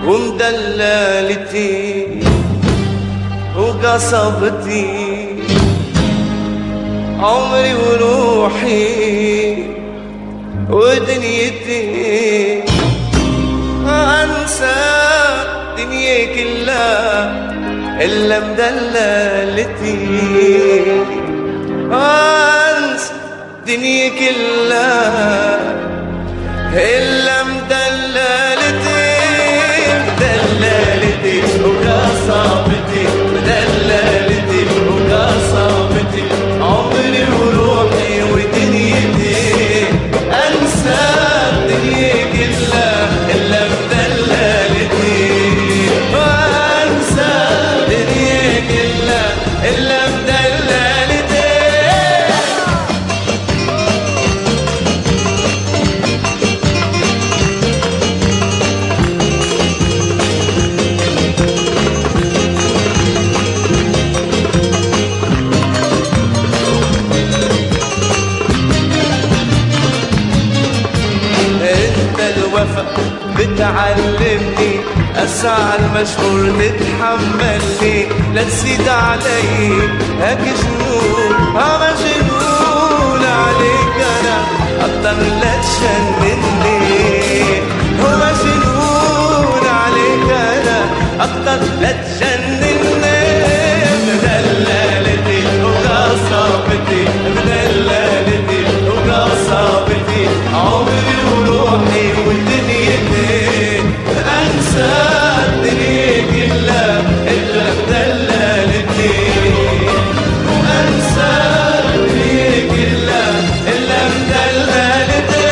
ومدللتي وقصبتي، عمري وروحي ودنيتي، أنسى دنيا كلها إلا مدللتي، أنسى دنيا كلها إلا مدللتي، مدللتي وقصبتي، مدللتي وقصبتي، عمري وروحي ودنيتي، أنسى الدنيا كلها إلا مدللتي، وأنسى الدنيا كلها إلا مدللتي. بتعلمني أسعى المشهور تتحملني، لا تزيد علي هاك جنون، مجنون عليك أنا أكتر لا تشنني، مجنون عليك أنا أكتر لا تجنني، مدللتي وقصبتي، مدللتي وقصبتي، عمري وروحي ودنيتي، أنسى الدنيا كلها إلا مدللتي، أنسى الدنيا كلها إلا مدللتي.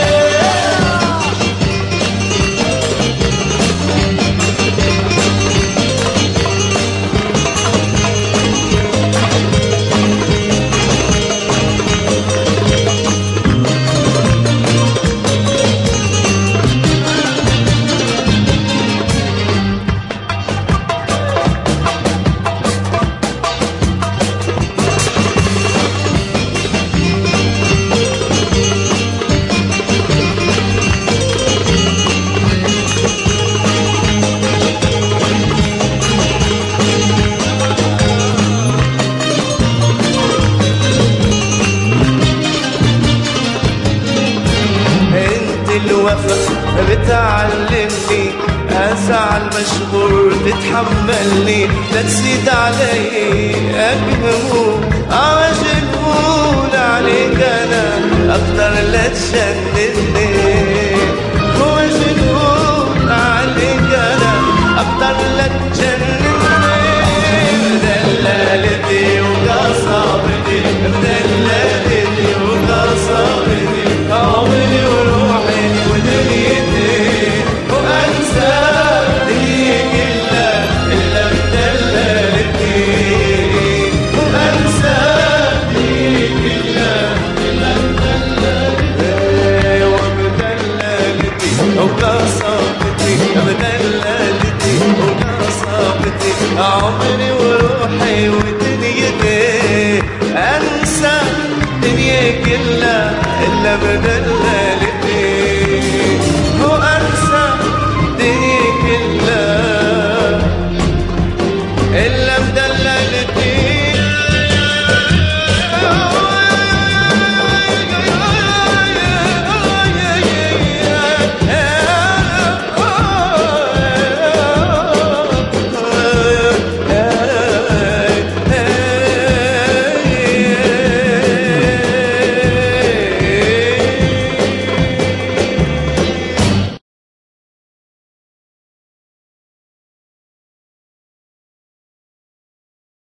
الوفا بتعلمني أسعى المشغول تتحملني، لا تزيد علي أكهمون، مجنون عليك أنا أكتر لا تشنني، مجنون عليك أنا أكتر لا تجنني، مدللتي وقصبتي، مدللتي وقصبتي، عمري وروحي ودنيتي، وأنسى الدنيا كلها إلا مدللتي، وأنسى الدنيا كلها إلا مدللتي، ومدللتي وقصبتي، مدللتي وقصبتي، عمري وروحي ودنيتي، أنسى الدنيا كلها إلا مدللتي.